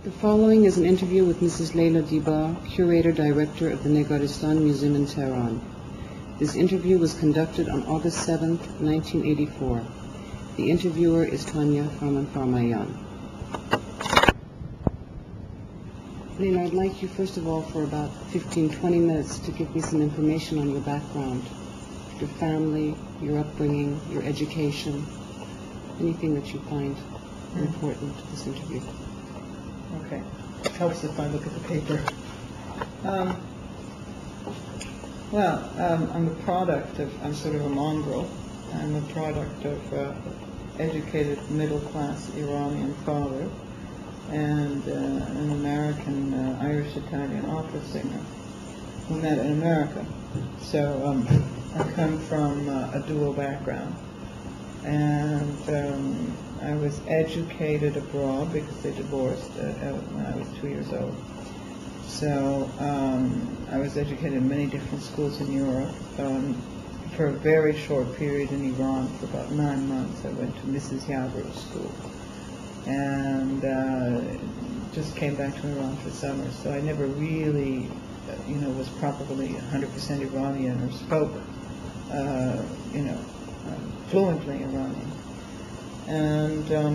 The following is an interview with Mrs. Leila Dibar, Curator-Director of the Negaristan Museum in Tehran. This interview was conducted on August 7, 1984. The interviewer is Tanya Farman-Farmayan. Leila, I'd like you, first of all, for about 15-20 minutes to give me some information on your background, your family, your upbringing, your education, anything that you find important to this interview. Okay. It helps if I look at the paper. I'm the product of, I'm sort of a mongrel. I'm the product of educated middle-class Iranian father and an American Irish-Italian opera singer who met in America. So I come from a dual background. And I was educated abroad because they divorced when I was 2 years old. So I was educated in many different schools in Europe. For a very short period in Iran, for about 9 months, I went to Mrs. Yavru's school. And just came back to Iran for summer. So I never really, was probably 100% Iranian or spoke, fluently Iranian. And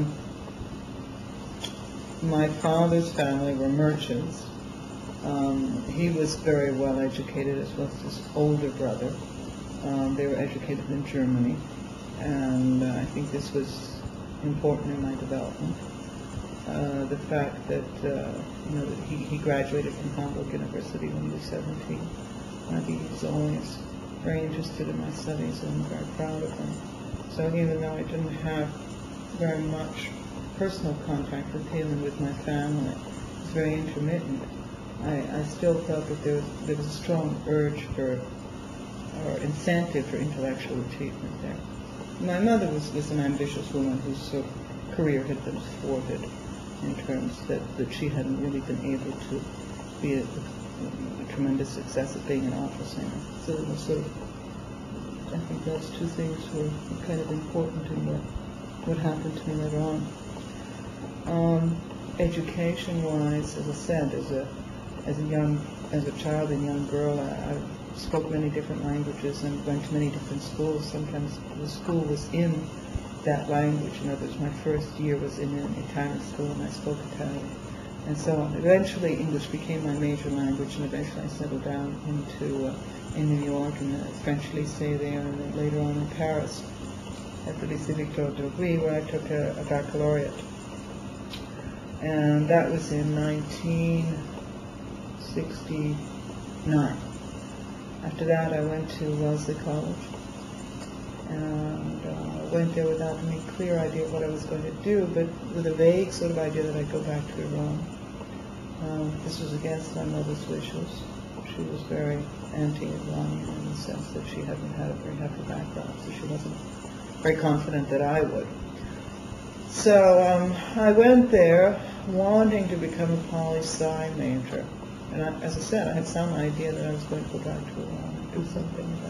my father's family were merchants. He was very well educated, as well as his older brother. They were educated in Germany, and I think this was important in my development. The fact that that he graduated from Hamburg University when he was 17. I think he was always very interested in my studies, and I'm very proud of him. So even though I didn't have very much personal contact with him and with my family, it was very intermittent, I still felt that there was a strong urge for, or incentive for intellectual achievement there. My mother was an ambitious woman whose sort of career had been thwarted in terms that she hadn't really been able to be a tremendous success at being an opera singer. So it was sort of, I think those two things were kind of important in what happened to me later on. Education-wise, as I said, as a child and young girl, I spoke many different languages and went to many different schools. Sometimes the school was in that language. In other words, my first year was in an Italian school and I spoke Italian. And so eventually English became my major language, and eventually I settled down in New York in the French Lycée there, and then later on in Paris at the Lycée Victor Duruy, where I took a baccalaureate. And that was in 1969. After that I went to Wellesley College, and went there without any clear idea of what I was going to do, but with a vague sort of idea that I'd go back to Iran. This was against my mother's wishes. She was very anti-Iranian in the sense that she hadn't had a very happy background, so she wasn't very confident that I would. So I went there wanting to become a poli-sci major. And as I said, I had some idea that I was going to go back to Iran and do something with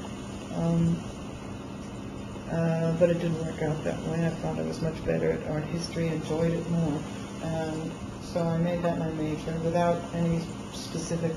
that. But it didn't work out that way. I found I was much better at art history, enjoyed it more. And so I made that my major without any specific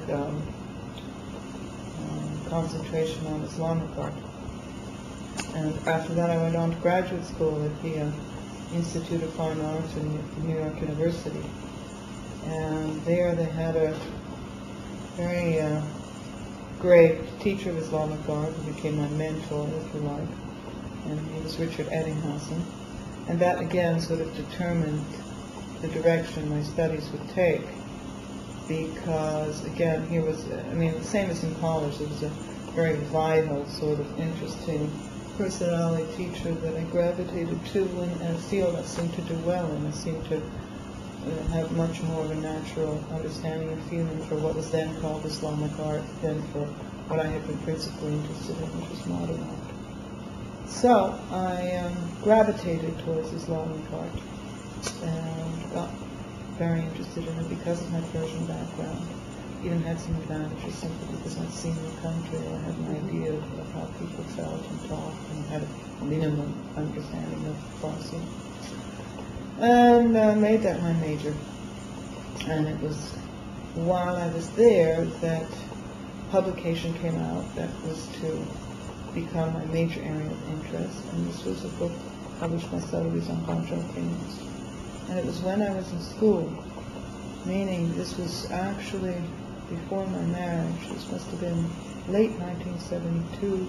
concentration on Islamic art. And after that I went on to graduate school at the Institute of Fine Arts in New York University. And there they had a very great teacher of Islamic art who became my mentor, if you like. And he was Richard Eddinghausen. And that again sort of determined the direction my studies would take. Because again, here was, the same as in college, there was a very vital, sort of interesting personality teacher that I gravitated to and a field I seemed to do well in. I seemed to have much more of a natural understanding and feeling for what was then called Islamic art than for what I had been principally interested in, which was modern art. So I gravitated towards Islamic art and got very interested in it because of my Persian background. Even had some advantages simply because I'd seen the country, or had an idea of how people felt and talked, and had a minimum understanding of Farsi. And made that my major. And it was while I was there that publication came out that was to become my major area of interest, and this was a book published by Sotheby's on conjugal paintings. And it was when I was in school, meaning this was actually before my marriage. This must have been late 1972,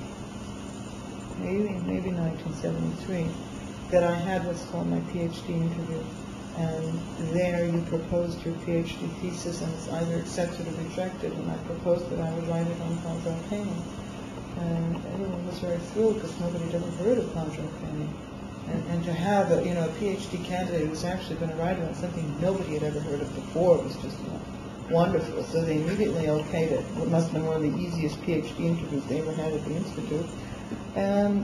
maybe 1973, that I had what's called my PhD interview. And there you proposed your PhD thesis, and it's either accepted or rejected. And I proposed that I would write it on conjugal painting. And everyone was very thrilled because nobody had ever heard of conjugal painting. And to have a PhD candidate who was actually going to write about something nobody had ever heard of before was just wonderful. So they immediately okayed it. It must have been one of the easiest PhD interviews they ever had at the Institute. And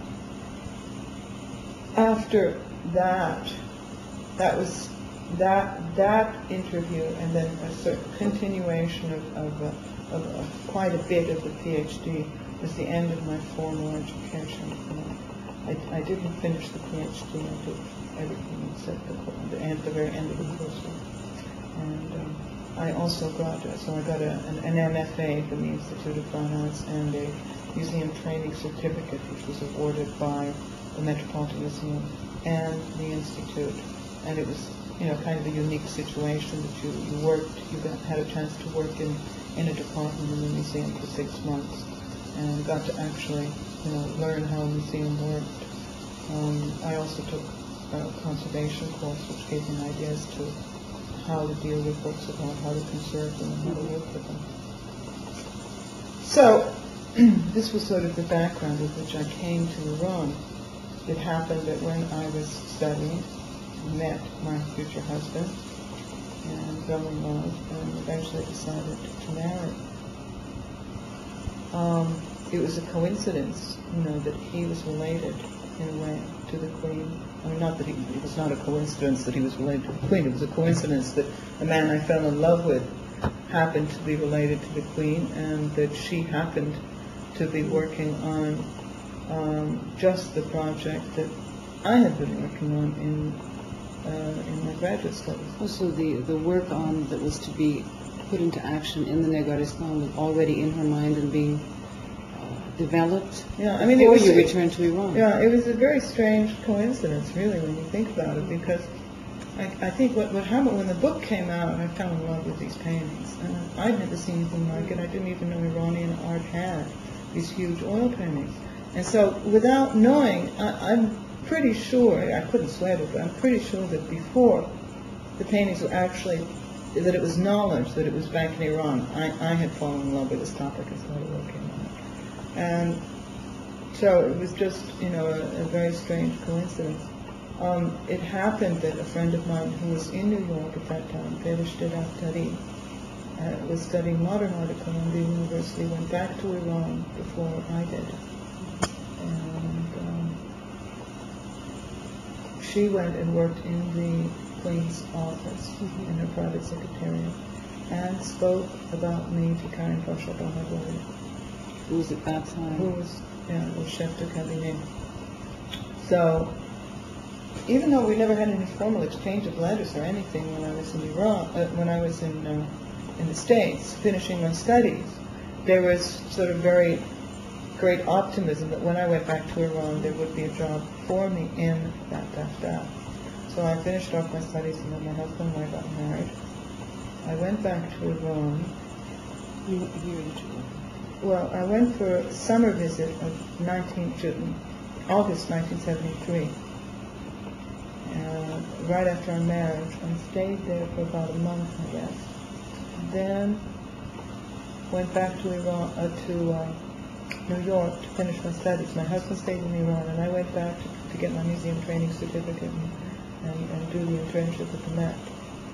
after that was that interview, and then a sort of continuation of quite a bit of the PhD was the end of my formal education. I didn't finish the PhD. I did everything except the very end of the coursework. And I also got an MFA from the Institute of Fine Arts and a museum training certificate, which was awarded by the Metropolitan Museum and the Institute. And it was, kind of a unique situation that you had a chance to work in a department in the museum for 6 months, and got to actually, learn how a museum worked. I also took a conservation course, which gave me ideas to how to deal with works of art, how to conserve them, and how to work with them. So, this was sort of the background with which I came to Iran. It happened that when I was studying, met my future husband and fell in love, and eventually decided to marry. It was a coincidence, that he was related in a way to the Queen. I mean, not that it was not a coincidence that he was related to the Queen. It was a coincidence that the man I fell in love with happened to be related to the Queen, and that she happened to be working on just the project that I had been working on in my graduate studies. Also, the work that was to be put into action in the Negaristan was already in her mind and being developed before you returned to Iran. Yeah, it was a very strange coincidence, really, when you think about it, because I think what happened when the book came out, I fell in love with these paintings. I'd never seen anything like it. I didn't even know Iranian art had these huge oil paintings. And so, without knowing, I'm pretty sure, I couldn't swear to it, but I'm pretty sure that before the paintings were actually, that it was knowledge that it was back in Iran, I had fallen in love with this topic and started working on it. And so it was just, a very strange coincidence. It happened that a friend of mine who was in New York at that time, Ferishte Daftari, was studying modern art at Columbia University, went back to Iran before I did. And she went and worked in the Queen's office, in her private secretariat, and spoke about me to Karin Pasha Bahadori, Who was at that time? Who was chef de cabinet. So, even though we never had any formal exchange of letters or anything when I was in Iran, when I was in the States, finishing my studies, there was sort of very great optimism that when I went back to Iran, there would be a job for me in that. So I finished off my studies, and then my husband and I got married. I went back to Iran. What year did you go? Well, I went for a summer visit of August 1973, right after our marriage, and stayed there for about a month, I guess. Then went back to Iran, to New York to finish my studies. My husband stayed in Iran, and I went back to get my museum training certificate and do the internship at the Met.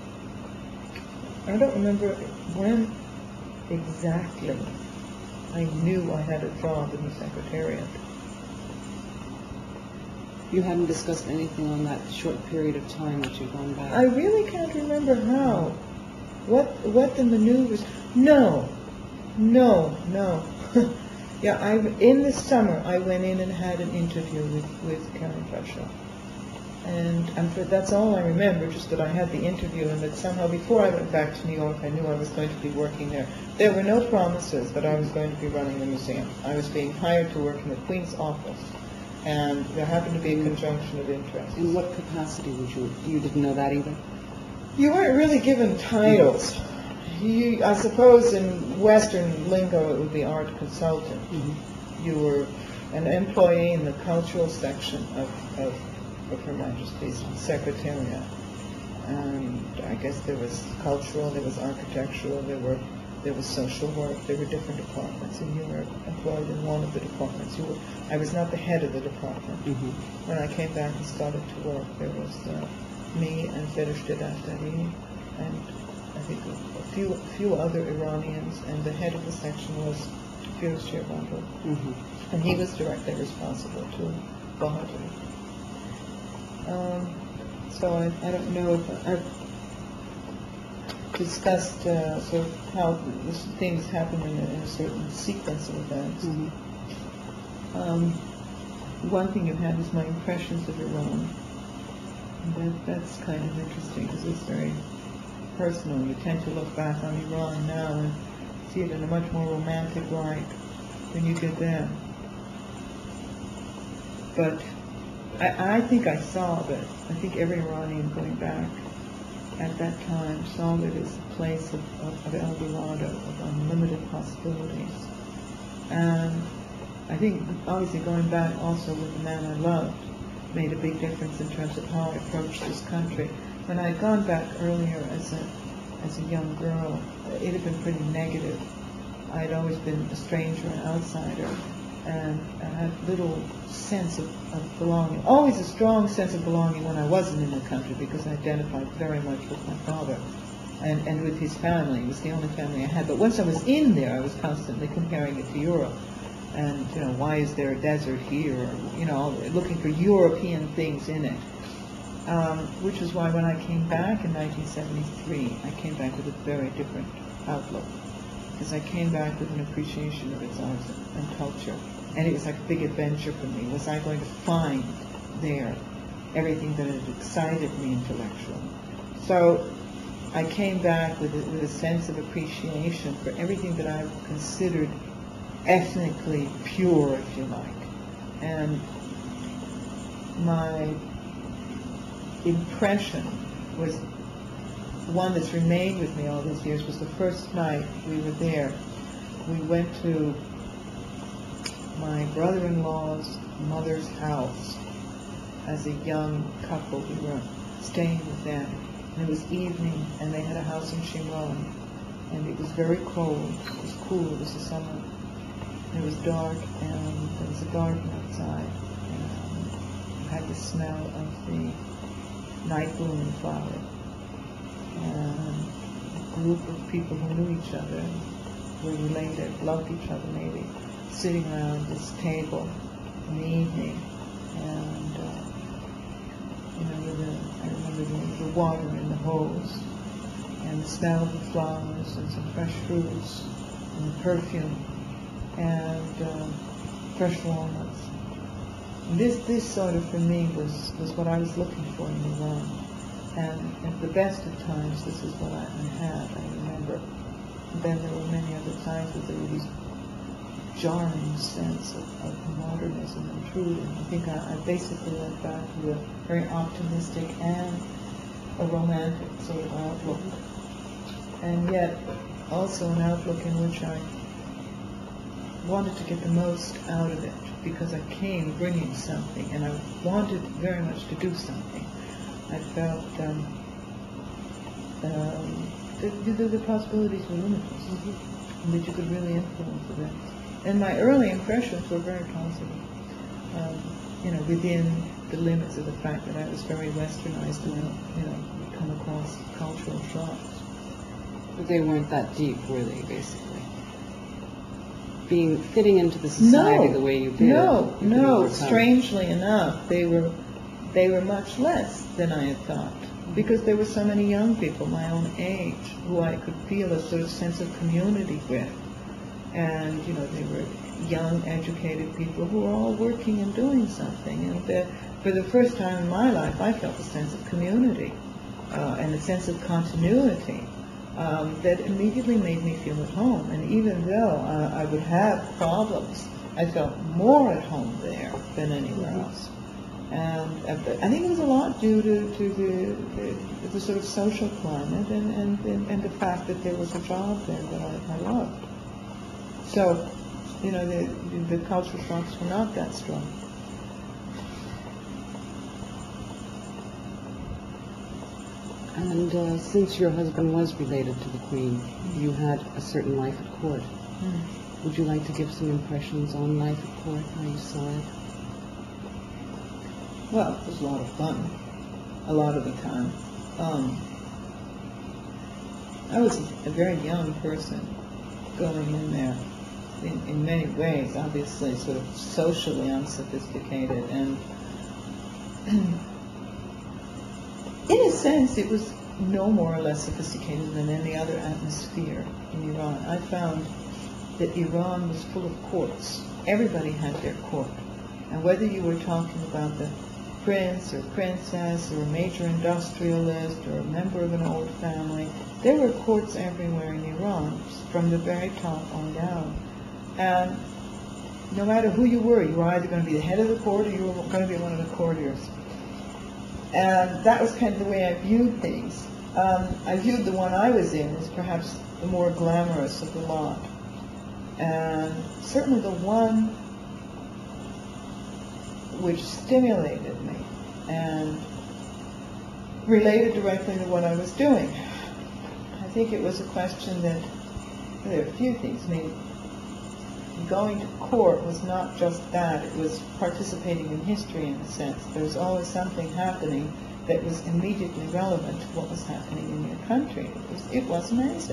I don't remember when exactly I knew I had a job in the Secretariat. You hadn't discussed anything on that short period of time that you'd gone back? I really can't remember how. What the maneuvers... No. Yeah, in the summer, I went in and had an interview with Karin Pasha. And that's all I remember, just that I had the interview, and that somehow before I went back to New York, I knew I was going to be working there. There were no promises that I was going to be running the museum. I was being hired to work in the Queen's office, and there happened to be a conjunction of interests. In what capacity you didn't know that either? You weren't really given titles. I suppose in Western lingo it would be art consultant. Mm-hmm. You were an employee in the cultural section of Her Majesty's Secretariat. And I guess there was cultural, there was architectural, there was social work, there were different departments, and you were employed in one of the departments. I was not the head of the department. Mm-hmm. When I came back and started to work, there was me and Ferishteh Daftari, and I think a few other Iranians, and the head of the section was Firoz Shirbandul. Mm-hmm. And he was directly responsible to Bahadur. So I don't know if I've discussed sort of how things happen in a certain sequence of events. Mm-hmm. One thing you had was my impressions of Iran. That's kind of interesting because it's very personal. You tend to look back on Iran now and see it in a much more romantic light than you did then. But I think I saw that. I think every Iranian going back at that time saw it as a place of El Dorado, of unlimited possibilities. And I think obviously going back also with the man I loved made a big difference in terms of how I approached this country. When I had gone back earlier as a young girl, it had been pretty negative. I had always been a stranger, an outsider, and I had little sense of belonging. Always a strong sense of belonging when I wasn't in the country, because I identified very much with my father and with his family. It was the only family I had. But once I was in there, I was constantly comparing it to Europe. And, why is there a desert here? Or, looking for European things in it. Which is why when I came back in 1973, I came back with a very different outlook. Because I came back with an appreciation of its art and culture. And it was like a big adventure for me. Was I going to find there everything that had excited me intellectually? So I came back with a sense of appreciation for everything that I considered ethnically pure, if you like. And my impression was one that's remained with me all these years. Was the first night we were there. We went to my brother-in-law's mother's house as a young couple. We were staying with them. And it was evening, and they had a house in Shimron. And it was very cold. It was cool. It was the summer. It was dark, and there was a garden outside, and you had the smell of the night blooming flower. And a group of people who knew each other, were related, loved each other maybe, sitting around this table in the evening, and I remember the water in the hose, and the smell of the flowers, and some fresh fruits, and the perfume, and fresh walnuts. And this sort of, for me, was what I was looking for in Iran. And at the best of times, this is what I had, I remember. And then there were many other times where there were these jarring sense of modernism intruding. I think I basically went back to a very optimistic and a romantic sort of outlook. And yet, also an outlook in which I wanted to get the most out of it, because I came bringing something, and I wanted very much to do something. I felt the possibilities were limitless, and that you could really influence events. And my early impressions were very positive, within the limits of the fact that I was very westernized and, come across cultural shocks. But they weren't that deep, were they, basically? Fitting into the society the way you did. No. Strangely enough, they were much less than I had thought, because there were so many young people my own age who I could feel a sort of sense of community with, and they were young, educated people who were all working and doing something, and for the first time in my life, I felt a sense of community and a sense of continuity that immediately made me feel at home. And even though I would have problems, I felt more at home there than anywhere else. And I think it was a lot due to the sort of social climate and the fact that there was a job there that I loved. So, you know, the cultural shocks were not that strong. And since your husband was related to the Queen, you had a certain life at court. Would you like to give some impressions on life at court, how you saw it? Well, it was a lot of fun, a lot of the time. I was a very young person going in there, in many ways, obviously sort of socially unsophisticated, and in a sense it was no more or less sophisticated than any other atmosphere in Iran. I found that Iran was full of courts. Everybody had their court. And whether you were talking about the prince or princess or a major industrialist or a member of an old family, there were courts everywhere in Iran, from the very top on down. And no matter who you were either going to be the head of the court or you were going to be one of the courtiers. And that was kind of the way I viewed things. I viewed the one I was in as perhaps the more glamorous of the lot. And certainly the one which stimulated me and related directly to what I was doing. I think it was a question that, there are a few things. I mean, going to court was not just that, it was participating in history in a sense. There was always something happening that was immediately relevant to what was happening in your country. It was amazing.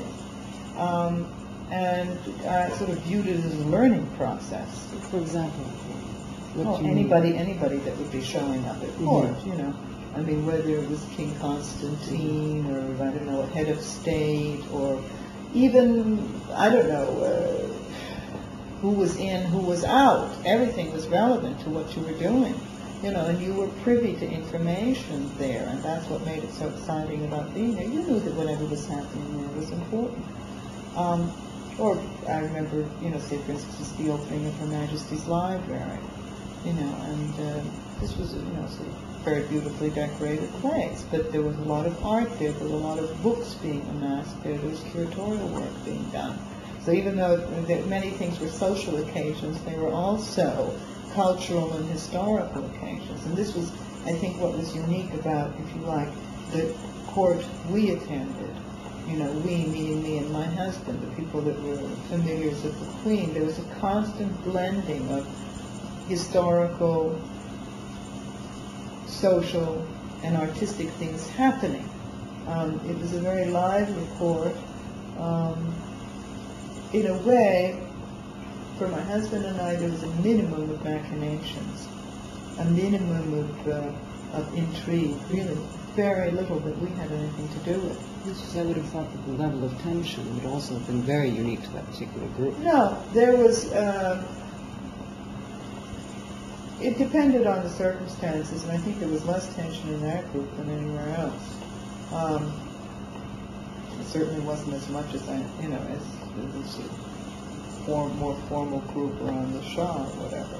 And I sort of viewed it as a learning process. For example? Anybody that would be showing up at court, you know. I mean, whether it was King Constantine or, I don't know, a head of state or even, I don't know, who was in, who was out. Everything was relevant to what you were doing, you know, and you were privy to information there, and that's what made it so exciting about being there. You knew that whatever was happening there was important. Or I remember, you know, say for instance, the opening of Her Majesty's Library, you know, and this was, you know, sort of very beautifully decorated place, but there was a lot of art there, there were a lot of books being amassed there, there was curatorial work being done. So even though many things were social occasions, they were also cultural and historical occasions. And this was, I think, what was unique about, if you like, the court we attended. You know, we, meaning me and my husband, the people that were familiars of the Queen. There was a constant blending of historical, social, and artistic things happening. It was a very lively court. In a way, for my husband and I, there was a minimum of machinations, a minimum of intrigue, really very little that we had anything to do with. I would have thought that the level of tension would also have been very unique to that particular group. No, there was, it depended on the circumstances, and I think there was less tension in that group than anywhere else. It certainly wasn't as much as as a more formal group around the Shah or whatever.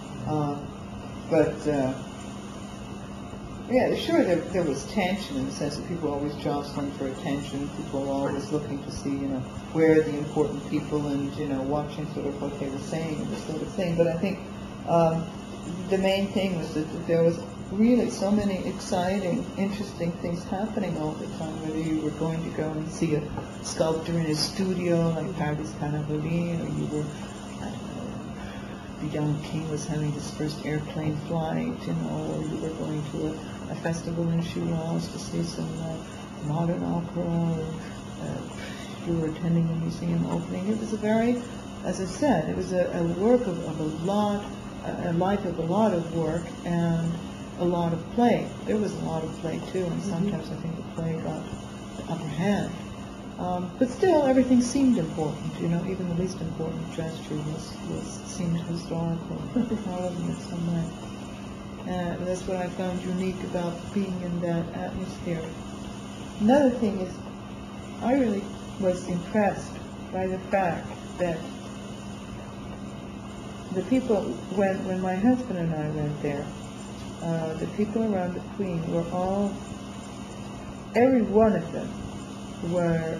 Yeah, sure, there was tension in the sense that people were always jostling for attention. People were always looking to see, you know, where are the important people and, you know, watching sort of what they were saying and this sort of thing. But I think the main thing was that there was really so many exciting, interesting things happening all the time, whether you were going to go and see a sculptor in his studio like Parviz Kanavari, or you were, I don't know, the young king was having his first airplane flight, you know, or you were going to a festival in Shiraz to see some modern opera, or you were attending a museum opening. It was a very, as I said, it was a work of a lot, a life of a lot of work and a lot of play. There was a lot of play too, and sometimes I think the play got the upper hand. But still, everything seemed important. You know, even the least important gesture seemed historical, relevant in some way. That's what I found unique about being in that atmosphere. Another thing is, I really was impressed by the fact that the people, when my husband and I went there, the people around the Queen were all, every one of them were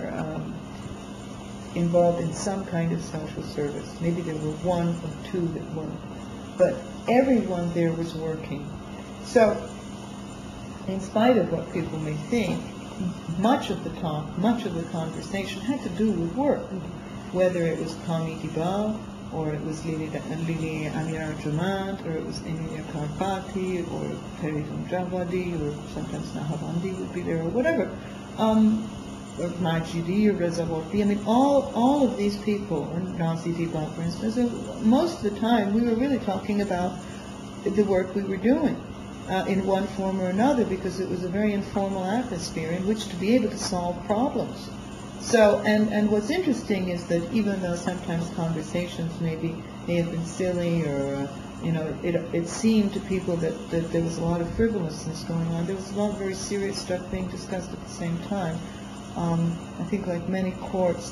involved in some kind of social service. Maybe there were one or two that weren't, but everyone there was working. So, in spite of what people may think, much of the talk, much of the conversation had to do with work, whether it was Kami Diba, or it was Lili Amira Jumand, or it was Emilia Karpati, or Feridun Javadi, or sometimes Nahavandi would be there, or whatever. Or Majidi, or Reza Warfi. I mean, all of these people, and Nazi Diba, for instance, most of the time we were really talking about the work we were doing. In one form or another, because it was a very informal atmosphere in which to be able to solve problems. So, and what's interesting is that even though sometimes conversations may have been silly, or it seemed to people that there was a lot of frivolousness going on, there was a lot of very serious stuff being discussed at the same time. I think, like many courts,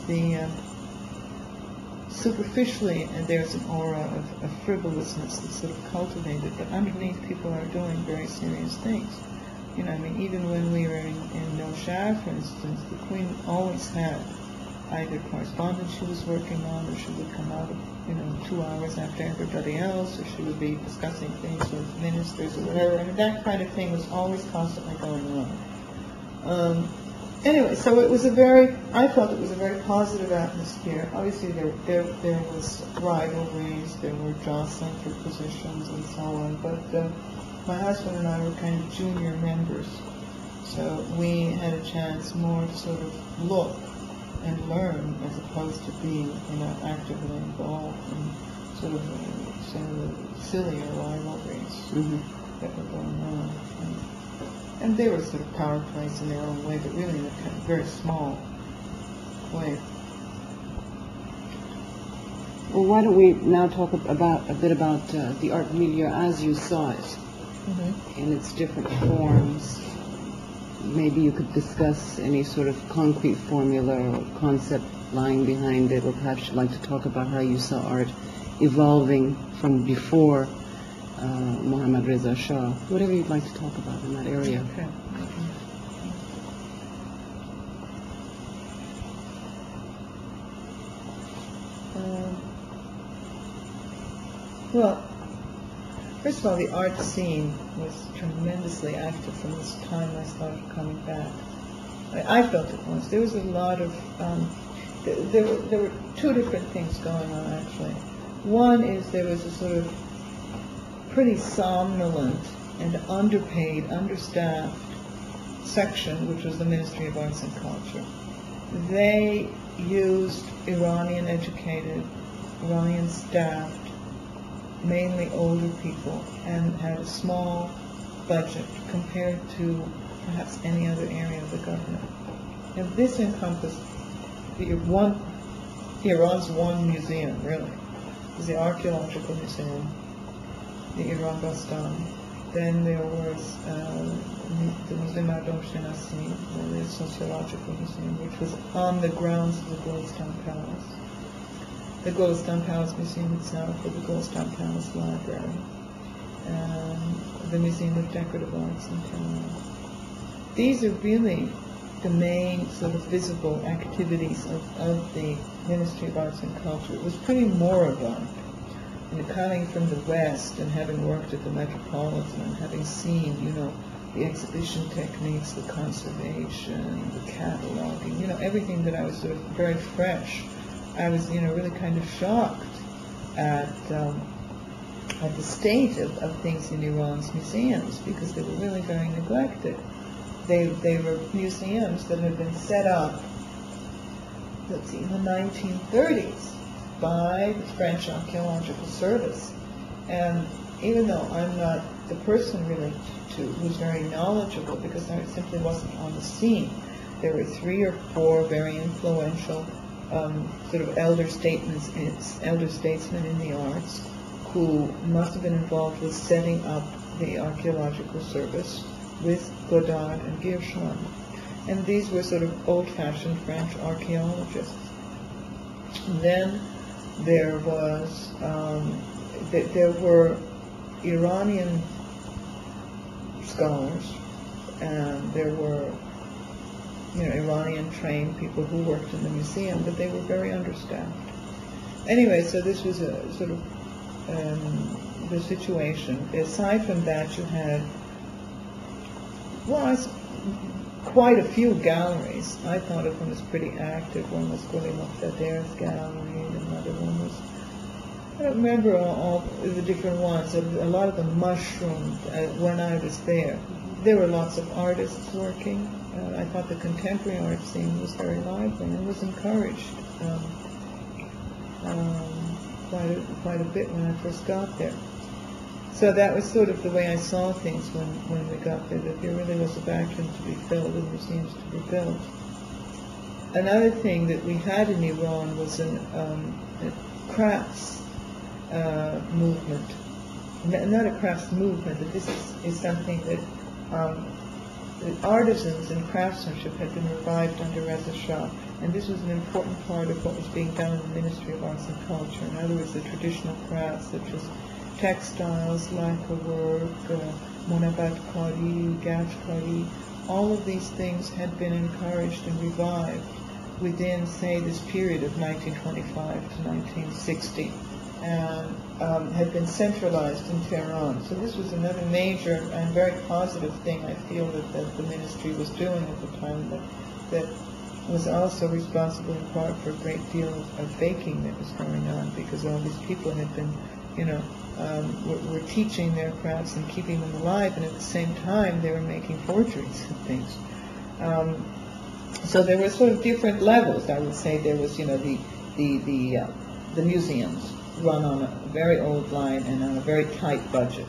superficially, there's an aura of frivolousness that's sort of cultivated, but underneath people are doing very serious things. I mean, even when we were in Noshar, for instance, the Queen always had either correspondence she was working on, or she would come out 2 hours after everybody else, or she would be discussing things with ministers or whatever. I mean, that kind of thing was always constantly going on. Anyway, so I felt it was a very positive atmosphere. Obviously, there was rivalries, there were jostling for positions and so on, but my husband and I were kind of junior members, so we had a chance more to sort of look and learn, as opposed to being actively involved in sort of sillier rivalries that were going on. And they were sort of power plays in their own way, but really in a kind of very small way. Well, why don't we now talk a bit about the art milieu as you saw it, in its different forms. Maybe you could discuss any sort of concrete formula or concept lying behind it, or perhaps you'd like to talk about how you saw art evolving from before Mohammad Reza Shah. Whatever you'd like to talk about in that area. Okay. Well, first of all, the art scene was tremendously active from this time I started coming back. I felt it was. There was a lot of, there were two different things going on, actually. One is there was a sort of pretty somnolent and underpaid, understaffed section, which was the Ministry of Arts and Culture. They used Iranian-educated, Iranian-staffed, mainly older people, and had a small budget compared to perhaps any other area of the government. And this encompassed Iran's one museum, really. It was the Archaeological Museum, the Iran Bastan. Then there was the Museum Ardom Shenasi, the Sociological Museum, which was on the grounds of the Golestan Palace. The Golestan Palace Museum itself, or the Golestan Palace Library, and the Museum of Decorative Arts in Tehran. These are really the main sort of visible activities of the Ministry of Arts and Culture. It was pretty moribund. Coming from the West and having worked at the Metropolitan and having seen, the exhibition techniques, the conservation, the cataloging, everything that I was sort of very fresh. I was, really kind of shocked at the state of things in Iran's museums, because they were really very neglected. They were museums that had been set up, in the 1930s by the French Archaeological Service. And even though I'm not the person really who's very knowledgeable, because I simply wasn't on the scene, there were 3 or 4 very influential sort of elder statesmen in the arts who must have been involved with setting up the Archaeological Service with Godard and Guerchon. And these were sort of old-fashioned French archaeologists. And then there was, there were Iranian scholars, and there were, Iranian trained people who worked in the museum, but they were very understaffed. Anyway, so this was a sort of the situation. Aside from that, you had, quite a few galleries. I thought of one as pretty active. One was William Moqtadir's gallery, and another one was, I don't remember all the different ones. A lot of them mushroomed when I was there. There were lots of artists working. I thought the contemporary art scene was very lively and was encouraged quite a bit when I first got there. So that was sort of the way I saw things when we got there, that there really was a vacuum to be filled and museums to be built. Another thing that we had in Iran was a crafts movement. Not a crafts movement, but this is something that artisans and craftsmanship had been revived under Reza Shah, and this was an important part of what was being done in the Ministry of Arts and Culture. In other words, the traditional crafts such as textiles, lacquer work, monabat kari, gach kari, all of these things had been encouraged and revived within, say, this period of 1925 to 1960, and had been centralized in Tehran. So this was another major and very positive thing I feel that the ministry was doing at the time, that was also responsible in part for a great deal of faking that was going on, because all these people had been, were teaching their crafts and keeping them alive, and at the same time they were making forgeries and things. So there were sort of different levels. I would say there was, the museums run on a very old line and on a very tight budget.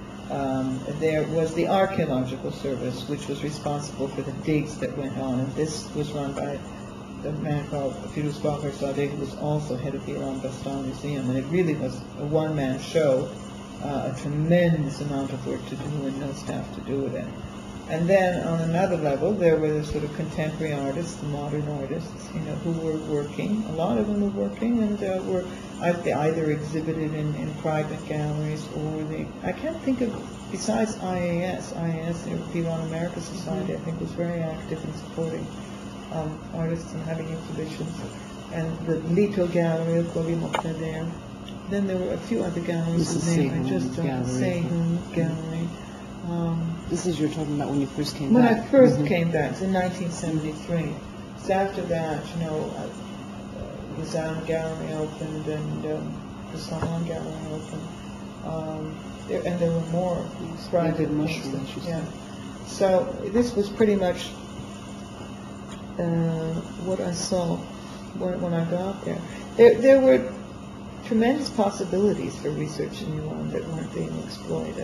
There was the Archaeological Service, which was responsible for the digs that went on, and this was run by a man called Firuz Baghrzadeh, who was also head of the Iran Bastan Museum, and it really was a one-man show, a tremendous amount of work to do and no staff to do it in. And then on another level, there were the sort of contemporary artists, the modern artists, who were working. A lot of them were working, and were either exhibited in private galleries, or I can't think of, besides IAS, the Iran America Society, I think, was very active in supporting artists and having exhibitions. And the Lito Gallery of William Moqtadir. Then there were a few other galleries. Seyhoun Gallery. This is you're talking about when you first came back? When I first came back, in 1973. So after that, the Zan Gallery opened, and the Salon Gallery opened. And there were more private mushrooms. Yeah. So this was pretty much what I saw when I got there. There were tremendous possibilities for research in Iran that weren't being exploited.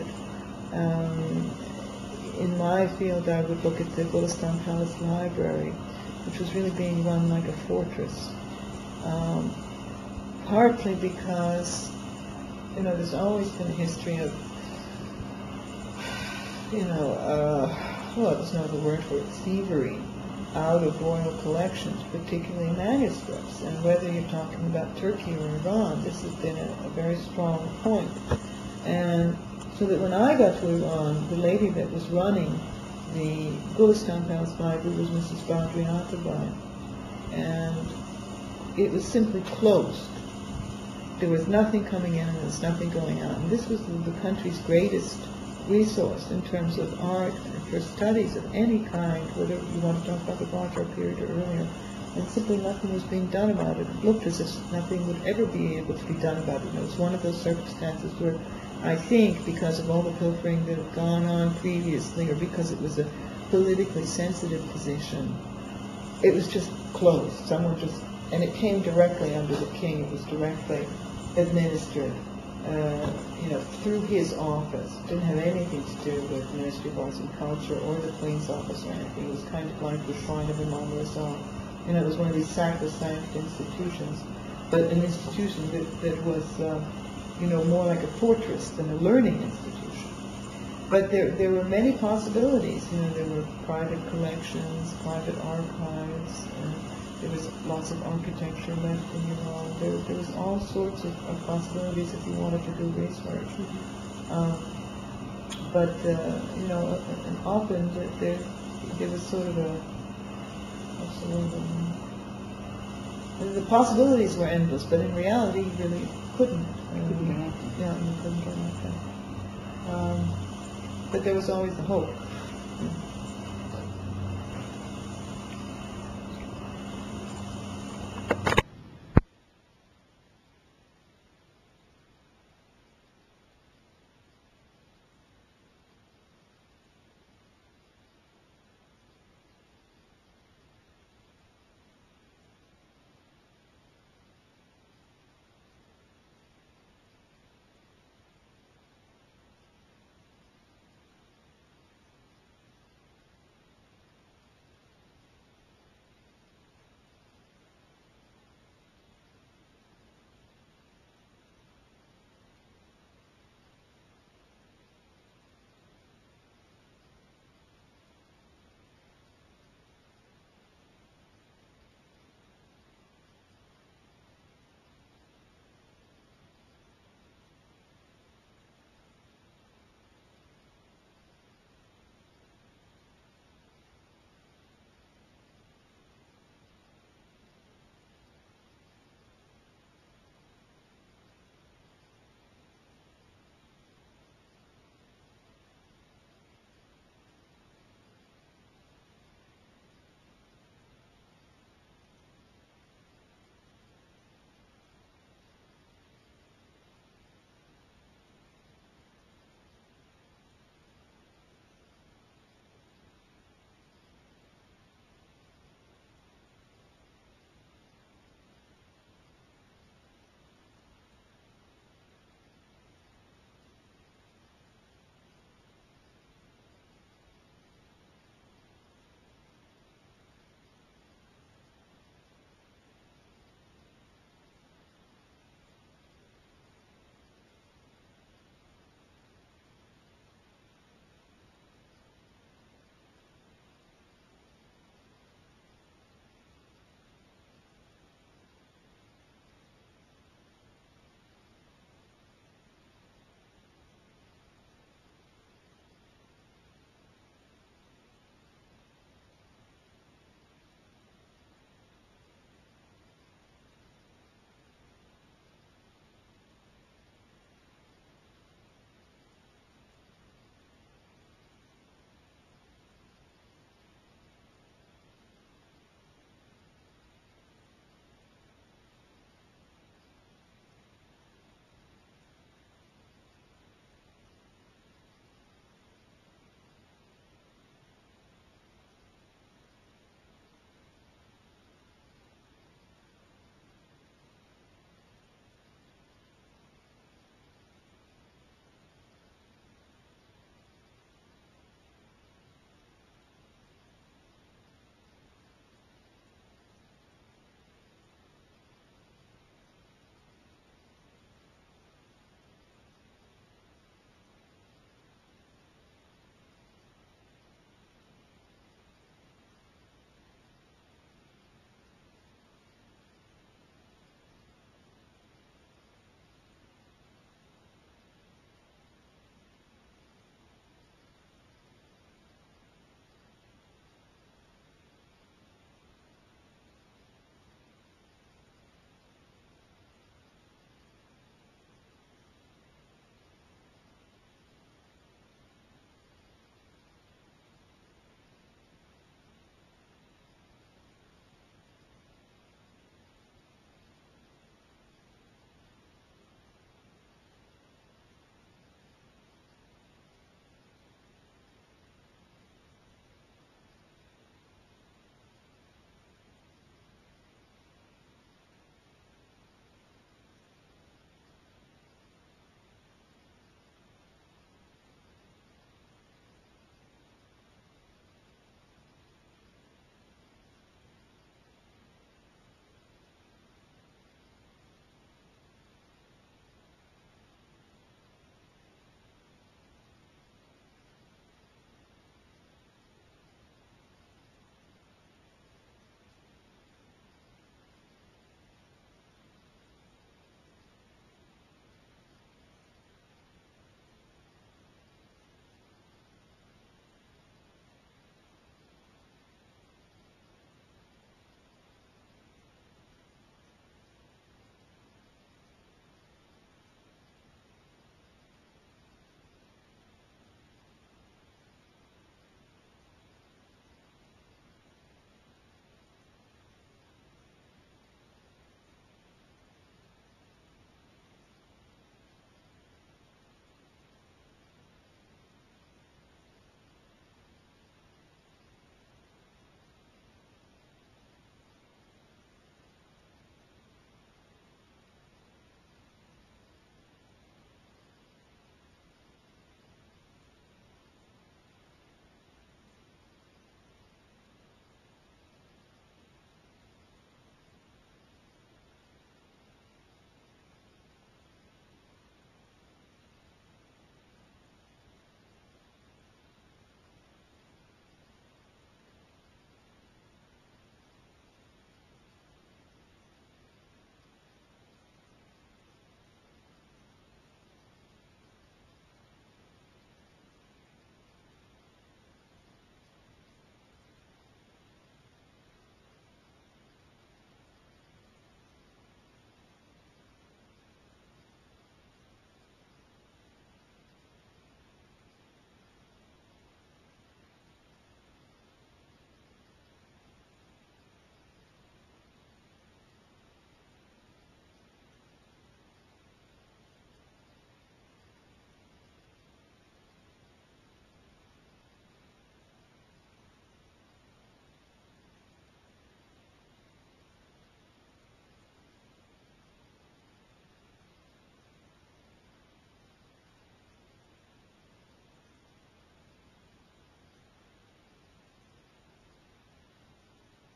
In my field, I would look at the Gulistan Palace Library, which was really being run like a fortress. Partly because, there's always been a history of, there's no other word for it, thievery out of royal collections, particularly manuscripts. And whether you're talking about Turkey or Iran, this has been a very strong point. And so that when I got to Iran, the lady that was running the Gulistan Palace Library was Mrs. Badri Atabay. And it was simply closed. There was nothing coming in and there was nothing going out. And this was the country's greatest resource in terms of art and for studies of any kind, whether you want to talk about the Qajar period or earlier. And simply nothing was being done about it. It looked as if nothing would ever be able to be done about it. And it was one of those circumstances where I think because of all the pilfering that had gone on previously, or because it was a politically sensitive position, it was just closed. And it came directly under the king. It was directly administered, through his office. It didn't have anything to do with the Ministry of Arts and Culture or the Queen's office or anything. It was kind of like the shrine of Imam Reza. It was one of these sacrosanct institutions, but an institution that was, more like a fortress than a learning institution. But there were many possibilities. You know, there were private collections, private archives, there was lots of architecture left in Iran. There was all sorts of possibilities if you wanted to do research. But you know, and often there was sort of a, what's the word? The possibilities were endless, but in reality, you really couldn't. Yeah, you couldn't get anything. But there was always the hope.